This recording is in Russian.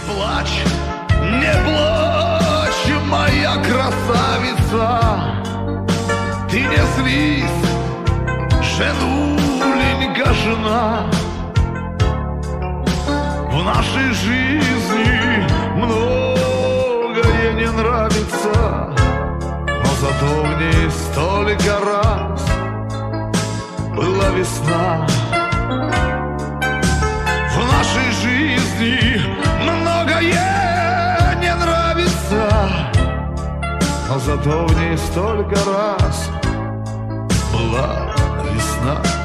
плачь, не плачь, моя красавица. Ты не злись, женуленька, жена. В нашей жизни многое не нравится, но зато в ней столько раз была весна. В нашей жизни многое не нравится, но зато в ней столько раз была весна.